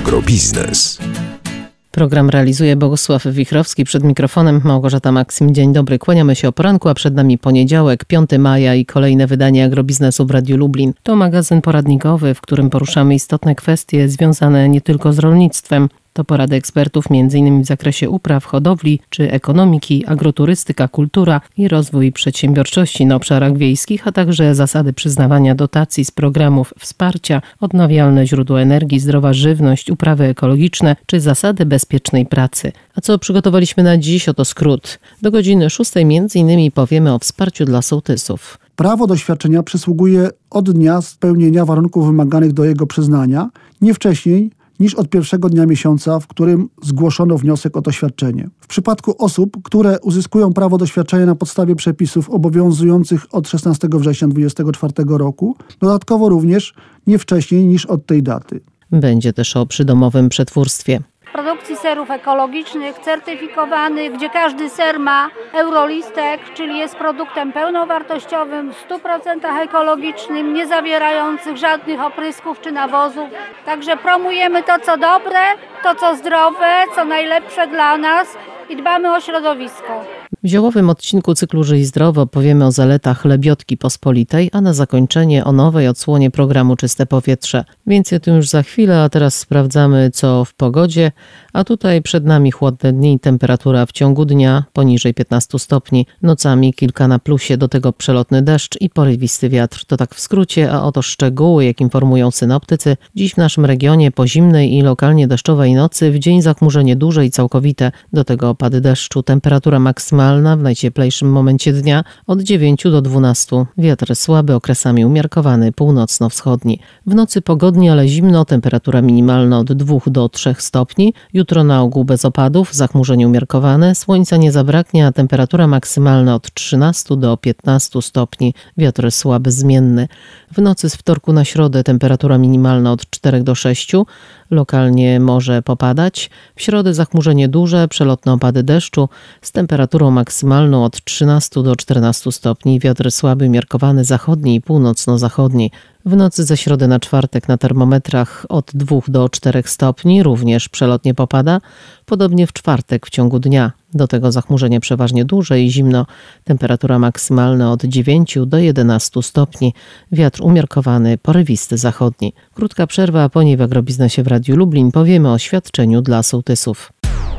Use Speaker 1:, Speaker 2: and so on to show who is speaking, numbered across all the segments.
Speaker 1: Agrobiznes.
Speaker 2: Program realizuje Bogusław Wichrowski, przed mikrofonem Małgorzata Maksim. Dzień dobry, kłaniamy się o poranku, a przed nami poniedziałek, 5 maja i kolejne wydanie Agrobiznesu w Radiu Lublin. To magazyn poradnikowy, w którym poruszamy istotne kwestie związane nie tylko z rolnictwem. To porady ekspertów m.in. w zakresie upraw, hodowli czy ekonomiki, agroturystyka, kultura i rozwój przedsiębiorczości na obszarach wiejskich, a także zasady przyznawania dotacji z programów wsparcia, odnawialne źródła energii, zdrowa żywność, uprawy ekologiczne czy zasady bezpiecznej pracy. A co przygotowaliśmy na dziś? Oto skrót. Do godziny 6 m.in. powiemy o wsparciu dla sołtysów.
Speaker 3: Prawo do świadczenia przysługuje od dnia spełnienia warunków wymaganych do jego przyznania, nie wcześniej niż od pierwszego dnia miesiąca, w którym zgłoszono wniosek o to świadczenie. W przypadku osób, które uzyskują prawo do świadczenia na podstawie przepisów obowiązujących od 16 września 2024 roku, dodatkowo również nie wcześniej niż od tej daty.
Speaker 2: Będzie też o przydomowym przetwórstwie.
Speaker 4: Produkcji serów ekologicznych, certyfikowanych, gdzie każdy ser ma eurolistek, czyli jest produktem pełnowartościowym, w 100% ekologicznym, nie zawierających żadnych oprysków czy nawozów. Także promujemy to, co dobre, to, co zdrowe, co najlepsze dla nas i dbamy o środowisko.
Speaker 2: W ziołowym odcinku cyklu Żyj Zdrowo powiemy o zaletach lebiotki pospolitej, a na zakończenie o nowej odsłonie programu Czyste Powietrze. Więcej o tym już za chwilę, a teraz sprawdzamy co w pogodzie. A tutaj przed nami chłodne dni, temperatura w ciągu dnia poniżej 15 stopni, nocami kilka na plusie, do tego przelotny deszcz i porywisty wiatr. To tak w skrócie, a oto szczegóły, jak informują synoptycy. Dziś w naszym regionie po zimnej i lokalnie deszczowej nocy, w dzień zachmurzenie duże i całkowite, do tego opady deszczu, temperatura maksymalna w najcieplejszym momencie dnia od 9 do 12. Wiatr słaby, okresami umiarkowany, północno-wschodni. W nocy pogodnie, ale zimno, temperatura minimalna od 2 do 3 stopni. Jutro na ogół bez opadów, zachmurzenie umiarkowane, słońca nie zabraknie, a temperatura maksymalna od 13 do 15 stopni. Wiatr słaby, zmienny. W nocy z wtorku na środę temperatura minimalna od 4 do 6, lokalnie może popadać. W środę zachmurzenie duże, przelotne opady deszczu z temperaturą maksymalną od 13 do 14 stopni. Wiatr słaby, umiarkowany, zachodni i północno-zachodni. W nocy ze środy na czwartek na termometrach od 2 do 4 stopni, również przelotnie popada. Podobnie w czwartek w ciągu dnia. Do tego zachmurzenie przeważnie duże i zimno. Temperatura maksymalna od 9 do 11 stopni. Wiatr umiarkowany, porywisty zachodni. Krótka przerwa, a po niej w Agrobiznesie w Radiu Lublin powiemy o świadczeniu dla sołtysów.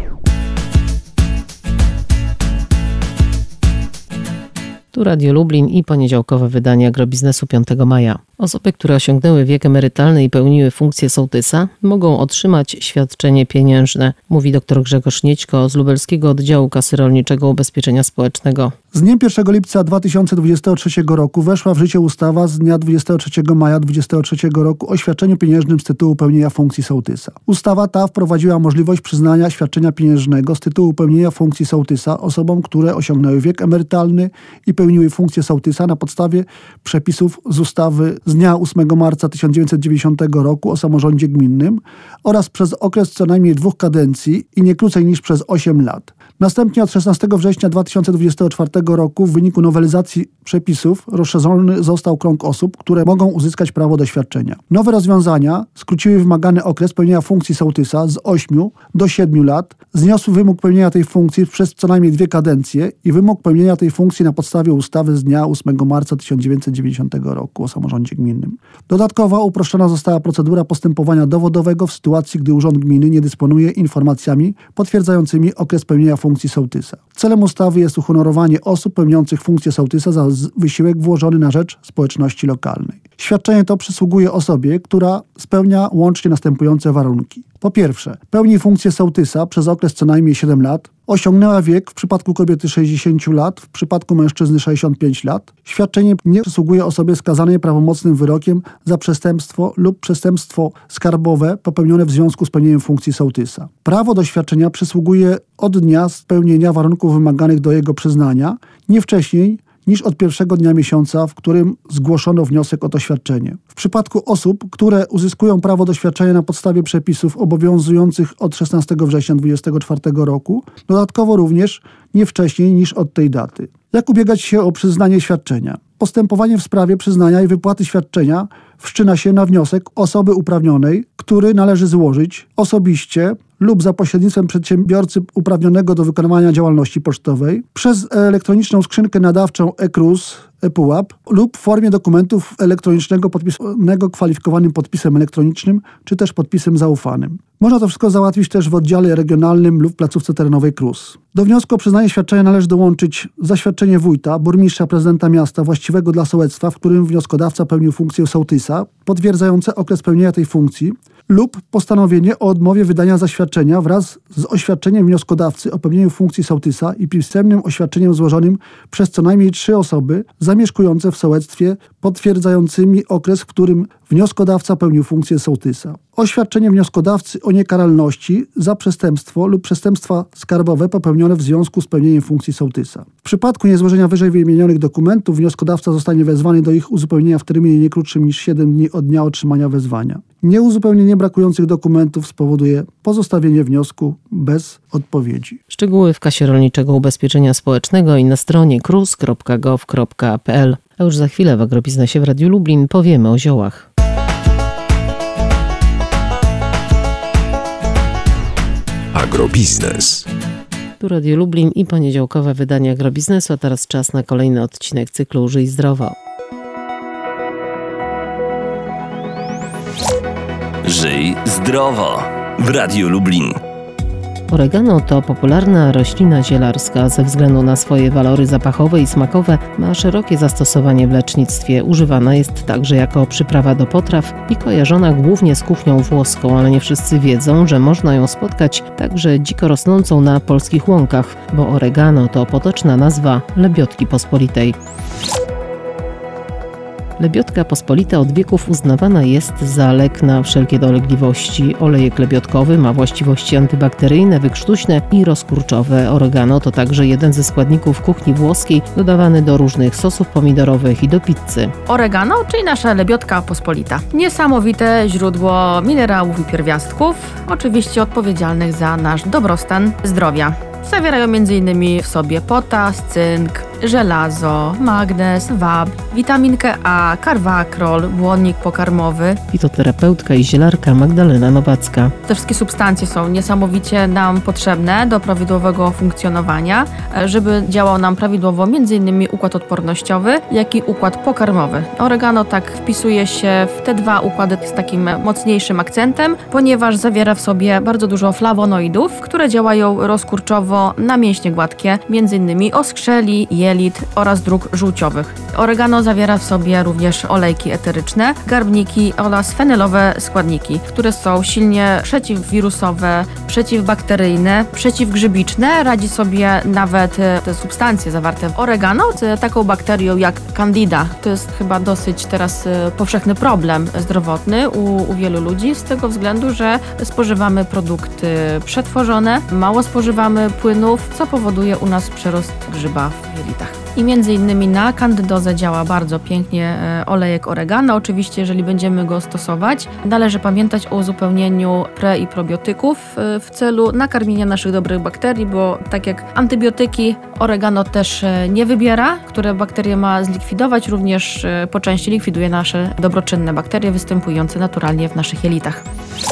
Speaker 2: Tu Radio Lublin i poniedziałkowe wydanie Agrobiznesu 5 maja. Osoby, które osiągnęły wiek emerytalny i pełniły funkcję sołtysa, mogą otrzymać świadczenie pieniężne, mówi dr Grzegorz Niedźko z Lubelskiego Oddziału Kasy Rolniczego Ubezpieczenia Społecznego.
Speaker 3: Z dniem 1 lipca 2023 roku weszła w życie ustawa z dnia 23 maja 2023 roku o świadczeniu pieniężnym z tytułu pełnienia funkcji sołtysa. Ustawa ta wprowadziła możliwość przyznania świadczenia pieniężnego z tytułu pełnienia funkcji sołtysa osobom, które osiągnęły wiek emerytalny i pełniły funkcję sołtysa na podstawie przepisów z ustawy z dnia 8 marca 1990 roku o samorządzie gminnym oraz przez okres co najmniej 2 kadencji i nie krócej niż przez 8 lat. Następnie od 16 września 2024 roku w wyniku nowelizacji przepisów rozszerzony został krąg osób, które mogą uzyskać prawo do świadczenia. Nowe rozwiązania skróciły wymagany okres pełnienia funkcji sołtysa z 8 do 7 lat, zniosły wymóg pełnienia tej funkcji przez co najmniej 2 kadencje i wymóg pełnienia tej funkcji na podstawie ustawy z dnia 8 marca 1990 roku o samorządzie gminnym. Dodatkowo uproszczona została procedura postępowania dowodowego w sytuacji, gdy urząd gminy nie dysponuje informacjami potwierdzającymi okres pełnienia funkcji sołtysa. Celem ustawy jest uhonorowanie osób pełniących funkcję sołtysa za wysiłek włożony na rzecz społeczności lokalnej. Świadczenie to przysługuje osobie, która spełnia łącznie następujące warunki. Po pierwsze, pełni funkcję sołtysa przez okres co najmniej 7 lat, osiągnęła wiek w przypadku kobiety 60 lat, w przypadku mężczyzny 65 lat. Świadczenie nie przysługuje osobie skazanej prawomocnym wyrokiem za przestępstwo lub przestępstwo skarbowe popełnione w związku z pełnieniem funkcji sołtysa. Prawo do świadczenia przysługuje od dnia spełnienia warunków wymaganych do jego przyznania, nie wcześniej niż od pierwszego dnia miesiąca, w którym zgłoszono wniosek o to świadczenie. W przypadku osób, które uzyskują prawo do świadczenia na podstawie przepisów obowiązujących od 16 września 2024 roku, dodatkowo również nie wcześniej niż od tej daty. Jak ubiegać się o przyznanie świadczenia? Postępowanie w sprawie przyznania i wypłaty świadczenia wszczyna się na wniosek osoby uprawnionej, który należy złożyć osobiście lub za pośrednictwem przedsiębiorcy uprawnionego do wykonywania działalności pocztowej przez elektroniczną skrzynkę nadawczą e-KRUS, ePUAP lub w formie dokumentów elektronicznego podpisanego kwalifikowanym podpisem elektronicznym czy też podpisem zaufanym. Można to wszystko załatwić też w oddziale regionalnym lub placówce terenowej KRUS. Do wniosku o przyznanie świadczenia należy dołączyć zaświadczenie wójta, burmistrza, prezydenta miasta właściwego dla sołectwa, w którym wnioskodawca pełnił funkcję sołtysa, potwierdzające okres pełnienia tej funkcji lub postanowienie o odmowie wydania zaświadczenia wraz z oświadczeniem wnioskodawcy o pełnieniu funkcji sołtysa i pisemnym oświadczeniem złożonym przez co najmniej 3 osoby zamieszkujące w sołectwie potwierdzającymi okres, w którym wnioskodawca pełnił funkcję sołtysa. Oświadczenie wnioskodawcy o niekaralności za przestępstwo lub przestępstwa skarbowe popełnione w związku z pełnieniem funkcji sołtysa. W przypadku niezłożenia wyżej wymienionych dokumentów wnioskodawca zostanie wezwany do ich uzupełnienia w terminie nie krótszym niż 7 dni od dnia otrzymania wezwania. Nieuzupełnienie brakujących dokumentów spowoduje pozostawienie wniosku bez odpowiedzi.
Speaker 2: Szczegóły w Kasie Rolniczego Ubezpieczenia Społecznego i na stronie krus.gov.pl. A już za chwilę w Agrobiznesie w Radiu Lublin powiemy o ziołach.
Speaker 1: Agrobiznes.
Speaker 2: Tu Radio Lublin i poniedziałkowe wydanie Agrobiznesu, a teraz czas na kolejny odcinek cyklu Żyj zdrowo.
Speaker 1: Żyj zdrowo w Radiu Lublin.
Speaker 2: Oregano to popularna roślina zielarska. Ze względu na swoje walory zapachowe i smakowe ma szerokie zastosowanie w lecznictwie. Używana jest także jako przyprawa do potraw i kojarzona głównie z kuchnią włoską, ale nie wszyscy wiedzą, że można ją spotkać także dziko rosnącą na polskich łąkach, bo oregano to potoczna nazwa lebiotki pospolitej. Lebiotka pospolita od wieków uznawana jest za lek na wszelkie dolegliwości. Olejek lebiotkowy ma właściwości antybakteryjne, wykrztuśne i rozkurczowe. Oregano to także jeden ze składników kuchni włoskiej, dodawany do różnych sosów pomidorowych i do pizzy.
Speaker 5: Oregano, czyli nasza lebiotka pospolita. Niesamowite źródło minerałów i pierwiastków, oczywiście odpowiedzialnych za nasz dobrostan zdrowia. Zawierają m.in. w sobie potas, cynk, żelazo, magnez, wapń, witaminkę A, karwakrol, błonnik pokarmowy.
Speaker 2: Fitoterapeutka i zielarka Magdalena Nowacka.
Speaker 5: Te wszystkie substancje są niesamowicie nam potrzebne do prawidłowego funkcjonowania, żeby działał nam prawidłowo m.in. układ odpornościowy, jak i układ pokarmowy. Oregano tak wpisuje się w te 2 układy z takim mocniejszym akcentem, ponieważ zawiera w sobie bardzo dużo flawonoidów, które działają rozkurczowo na mięśnie gładkie, m.in. oskrzeli, jelit oraz dróg żółciowych. Oregano zawiera w sobie również olejki eteryczne, garbniki oraz fenylowe składniki, które są silnie przeciwwirusowe, przeciwbakteryjne, przeciwgrzybiczne. Radzi sobie nawet te substancje zawarte w oregano z taką bakterią jak Candida. To jest chyba dosyć teraz powszechny problem zdrowotny u wielu ludzi z tego względu, że spożywamy produkty przetworzone, mało spożywamy płynów, co powoduje u nas przerost grzyba w jelitach. I między innymi na kandydozę działa bardzo pięknie olejek oregano. Oczywiście, jeżeli będziemy go stosować, należy pamiętać o uzupełnieniu pre- i probiotyków w celu nakarmienia naszych dobrych bakterii, bo tak jak antybiotyki, oregano też nie wybiera, które bakterie ma zlikwidować, również po części likwiduje nasze dobroczynne bakterie występujące naturalnie w naszych jelitach.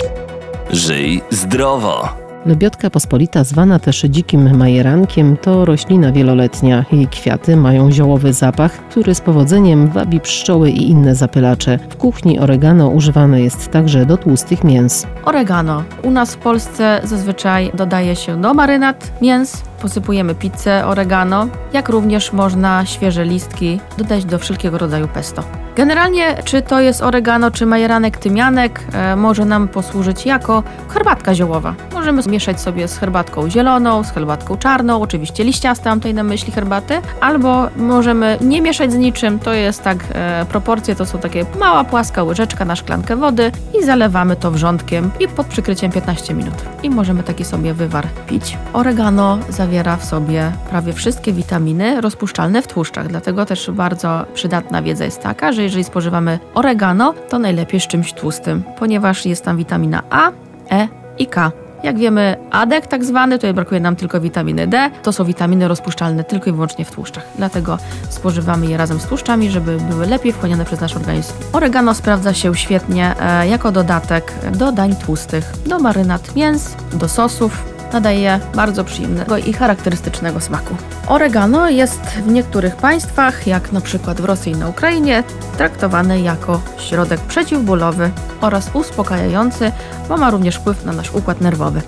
Speaker 1: Żyj zdrowo.
Speaker 2: Lebiotka pospolita, zwana też dzikim majerankiem, to roślina wieloletnia. Jej kwiaty mają ziołowy zapach, który z powodzeniem wabi pszczoły i inne zapylacze. W kuchni oregano używane jest także do tłustych mięs.
Speaker 5: Oregano. U nas w Polsce zazwyczaj dodaje się do marynat mięs, posypujemy pizzę oregano, jak również można świeże listki dodać do wszelkiego rodzaju pesto. Generalnie, czy to jest oregano, czy majeranek, tymianek, może nam posłużyć jako herbatka ziołowa. Możemy mieszać sobie z herbatką zieloną, z herbatką czarną, oczywiście liściaste, mam tutaj na myśli herbaty, albo możemy nie mieszać z niczym, to jest tak proporcje, to są takie mała, płaska łyżeczka na szklankę wody i zalewamy to wrzątkiem i pod przykryciem 15 minut. I możemy taki sobie wywar pić. Oregano zawiera w sobie prawie wszystkie witaminy rozpuszczalne w tłuszczach, dlatego też bardzo przydatna wiedza jest taka, że jeżeli spożywamy oregano, to najlepiej z czymś tłustym, ponieważ jest tam witamina A, E i K. Jak wiemy, ADEK tak zwany, tutaj brakuje nam tylko witaminy D, to są witaminy rozpuszczalne tylko i wyłącznie w tłuszczach. Dlatego spożywamy je razem z tłuszczami, żeby były lepiej wchłaniane przez nasz organizm. Oregano sprawdza się świetnie jako dodatek do dań tłustych, do marynat mięs, do sosów. Nadaje bardzo przyjemnego i charakterystycznego smaku. Oregano jest w niektórych państwach, jak na przykład w Rosji i na Ukrainie, traktowane jako środek przeciwbólowy oraz uspokajający, bo ma również wpływ na nasz układ nerwowy.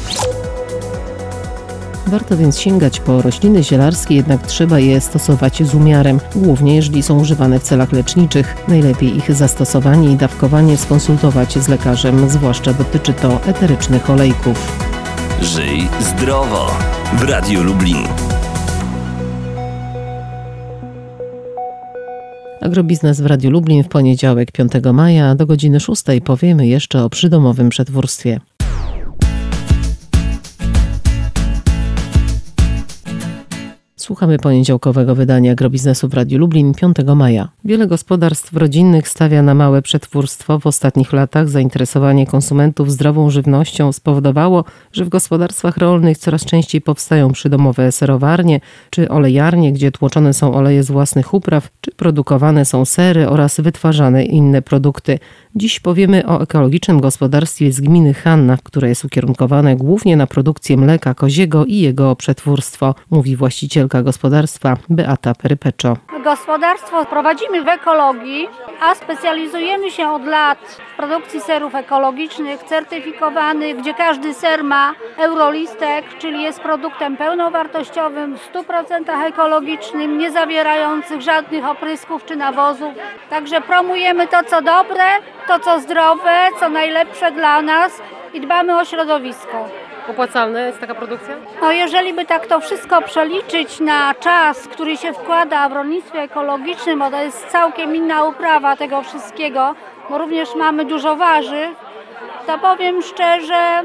Speaker 2: Warto więc sięgać po rośliny zielarskie, jednak trzeba je stosować z umiarem, głównie jeżeli są używane w celach leczniczych. Najlepiej ich zastosowanie i dawkowanie skonsultować z lekarzem, zwłaszcza dotyczy to eterycznych olejków.
Speaker 1: Żyj zdrowo w Radiu Lublin.
Speaker 2: Agrobiznes w Radiu Lublin w poniedziałek 5 maja do godziny 6 powiemy jeszcze o przydomowym przetwórstwie. Słuchamy poniedziałkowego wydania Agrobiznesu w Radiu Lublin 5 maja. Wiele gospodarstw rodzinnych stawia na małe przetwórstwo. W ostatnich latach zainteresowanie konsumentów zdrową żywnością spowodowało, że w gospodarstwach rolnych coraz częściej powstają przydomowe serowarnie czy olejarnie, gdzie tłoczone są oleje z własnych upraw, czy produkowane są sery oraz wytwarzane inne produkty. Dziś powiemy o ekologicznym gospodarstwie z gminy Hanna, które jest ukierunkowane głównie na produkcję mleka koziego i jego przetwórstwo, mówi właścicielka gospodarstwa Beata Perypeczo.
Speaker 4: Gospodarstwo prowadzimy w ekologii, a specjalizujemy się od lat w produkcji serów ekologicznych, certyfikowanych, gdzie każdy ser ma eurolistek, czyli jest produktem pełnowartościowym, w 100% ekologicznym, nie zawierających żadnych oprysków czy nawozów. Także promujemy to, co dobre, to, co zdrowe, co najlepsze dla nas i dbamy o środowisko.
Speaker 6: Opłacalna jest taka produkcja?
Speaker 4: No jeżeli by tak to wszystko przeliczyć na czas, który się wkłada w rolnictwie ekologicznym, bo to jest całkiem inna uprawa tego wszystkiego, bo również mamy dużo warzyw, to powiem szczerze,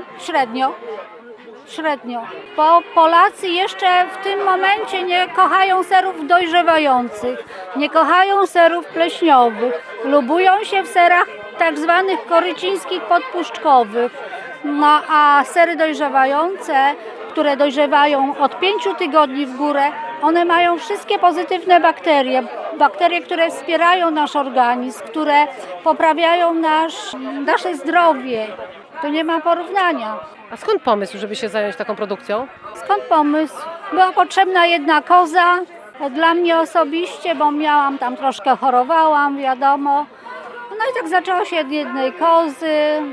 Speaker 4: średnio. Bo Polacy jeszcze w tym momencie nie kochają serów dojrzewających, nie kochają serów pleśniowych, lubują się w serach tak zwanych korycińskich podpuszczkowych. No a sery dojrzewające, które dojrzewają od 5 tygodni w górę, one mają wszystkie pozytywne bakterie. Bakterie, które wspierają nasz organizm, które poprawiają nasze zdrowie. To nie ma porównania.
Speaker 6: A skąd pomysł, żeby się zająć taką produkcją?
Speaker 4: Skąd pomysł? Była potrzebna jedna koza. Dla mnie osobiście, bo troszkę chorowałam, wiadomo. No i tak zaczęło się od jednej kozy,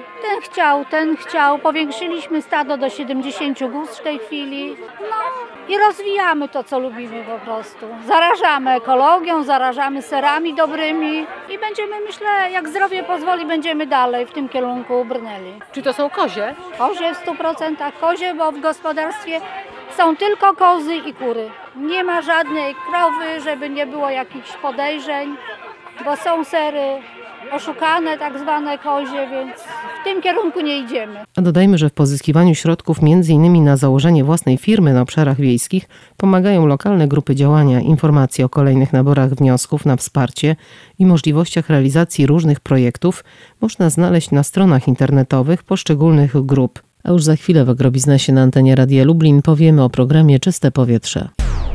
Speaker 4: ten chciał, powiększyliśmy stado do 70 góz w tej chwili, no i rozwijamy to, co lubimy po prostu. Zarażamy ekologią, zarażamy serami dobrymi i będziemy, myślę, jak zdrowie pozwoli, będziemy dalej w tym kierunku brnęli.
Speaker 6: Czy to są kozie?
Speaker 4: Kozie w 100% kozie, bo w gospodarstwie są tylko kozy i kury. Nie ma żadnej krowy, żeby nie było jakichś podejrzeń, bo są sery oszukane, tak zwane kozie, więc w tym kierunku nie idziemy.
Speaker 2: A dodajmy, że w pozyskiwaniu środków m.in. na założenie własnej firmy na obszarach wiejskich pomagają lokalne grupy działania. Informacje o kolejnych naborach wniosków na wsparcie i możliwościach realizacji różnych projektów można znaleźć na stronach internetowych poszczególnych grup. A już za chwilę w Agrobiznesie na antenie Radia Lublin powiemy o programie Czyste Powietrze.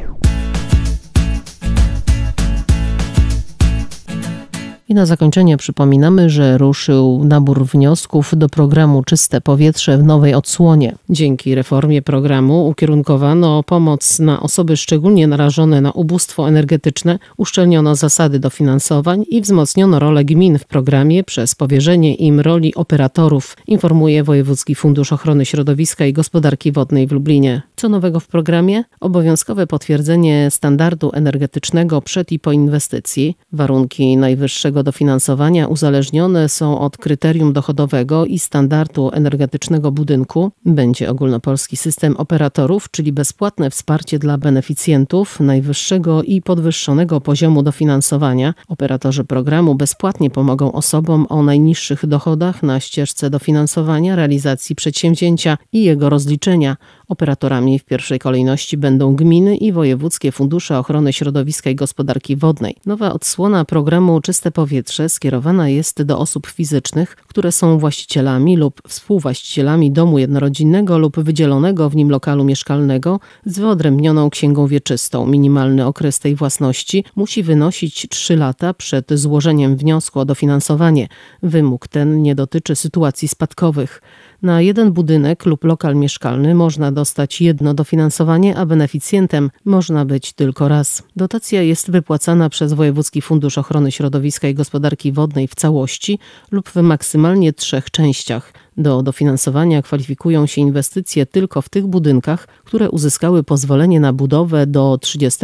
Speaker 2: I na zakończenie przypominamy, że ruszył nabór wniosków do programu Czyste Powietrze w nowej odsłonie. Dzięki reformie programu ukierunkowano pomoc na osoby szczególnie narażone na ubóstwo energetyczne, uszczelniono zasady dofinansowań i wzmocniono rolę gmin w programie przez powierzenie im roli operatorów, informuje Wojewódzki Fundusz Ochrony Środowiska i Gospodarki Wodnej w Lublinie. Co nowego w programie? Obowiązkowe potwierdzenie standardu energetycznego przed i po inwestycji, warunki najwyższego dofinansowania uzależnione są od kryterium dochodowego i standardu energetycznego budynku. Będzie ogólnopolski system operatorów, czyli bezpłatne wsparcie dla beneficjentów najwyższego i podwyższonego poziomu dofinansowania. Operatorzy programu bezpłatnie pomogą osobom o najniższych dochodach na ścieżce dofinansowania, realizacji przedsięwzięcia i jego rozliczenia. Operatorami w pierwszej kolejności będą gminy i wojewódzkie fundusze ochrony środowiska i gospodarki wodnej. Nowa odsłona programu Czyste Powietrze skierowana jest do osób fizycznych, które są właścicielami lub współwłaścicielami domu jednorodzinnego lub wydzielonego w nim lokalu mieszkalnego z wyodrębnioną księgą wieczystą. Minimalny okres tej własności musi wynosić 3 lata przed złożeniem wniosku o dofinansowanie. Wymóg ten nie dotyczy sytuacji spadkowych. Na jeden budynek lub lokal mieszkalny można dostać jedno dofinansowanie, a beneficjentem można być tylko raz. Dotacja jest wypłacana przez Wojewódzki Fundusz Ochrony Środowiska i Gospodarki Wodnej w całości lub w maksymalnie 3 częściach. Do dofinansowania kwalifikują się inwestycje tylko w tych budynkach, które uzyskały pozwolenie na budowę do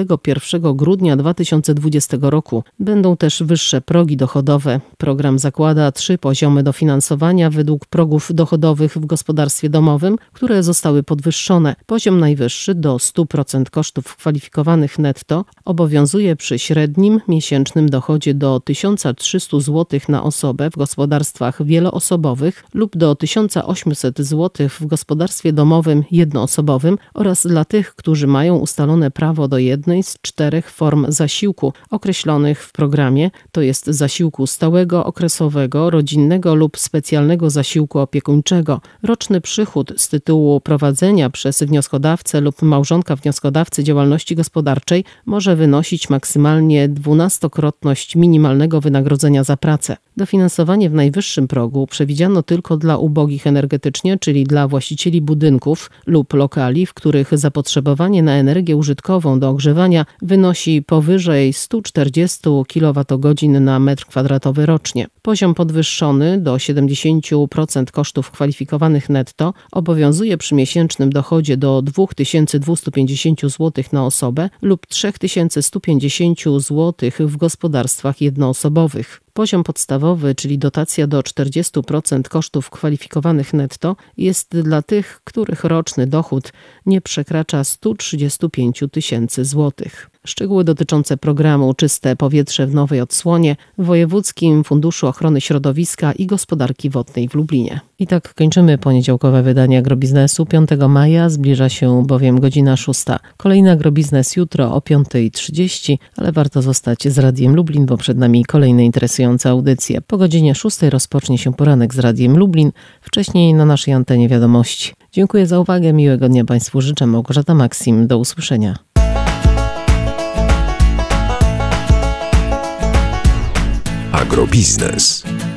Speaker 2: 31 grudnia 2020 roku. Będą też wyższe progi dochodowe. Program zakłada 3 poziomy dofinansowania według progów dochodowych w gospodarstwie domowym, które zostały podwyższone. Poziom najwyższy do 100% kosztów kwalifikowanych netto obowiązuje przy średnim miesięcznym dochodzie do 1300 zł na osobę w gospodarstwach wieloosobowych lub do 1800 zł w gospodarstwie domowym jednoosobowym oraz dla tych, którzy mają ustalone prawo do jednej z 4 form zasiłku określonych w programie, to jest zasiłku stałego, okresowego, rodzinnego lub specjalnego zasiłku opiekuńczego. Roczny przychód z tytułu prowadzenia przez wnioskodawcę lub małżonka wnioskodawcy działalności gospodarczej może wynosić maksymalnie 12-krotność minimalnego wynagrodzenia za pracę. Dofinansowanie w najwyższym progu przewidziano tylko dla ubogich energetycznie, czyli dla właścicieli budynków lub lokali, w których zapotrzebowanie na energię użytkową do ogrzewania wynosi powyżej 140 kWh na metr kwadratowy rocznie. Poziom podwyższony do 70% kosztów kwalifikowanych netto obowiązuje przy miesięcznym dochodzie do 2250 zł na osobę lub 3150 zł w gospodarstwach jednoosobowych. Poziom podstawowy, czyli dotacja do 40% kosztów kwalifikowanych netto, jest dla tych, których roczny dochód nie przekracza 135 000 złotych. Szczegóły dotyczące programu Czyste Powietrze w nowej odsłonie w Wojewódzkim Funduszu Ochrony Środowiska i Gospodarki Wodnej w Lublinie. I tak kończymy poniedziałkowe wydanie Agrobiznesu 5 maja, zbliża się bowiem godzina 6. Kolejny Agrobiznes jutro o 5:30, ale warto zostać z Radiem Lublin, bo przed nami kolejne interesujące audycje. Po godzinie 6 rozpocznie się poranek z Radiem Lublin, wcześniej na naszej antenie wiadomości. Dziękuję za uwagę, miłego dnia Państwu życzę. Małgorzata Maksim, do usłyszenia.
Speaker 7: Agrobiznes.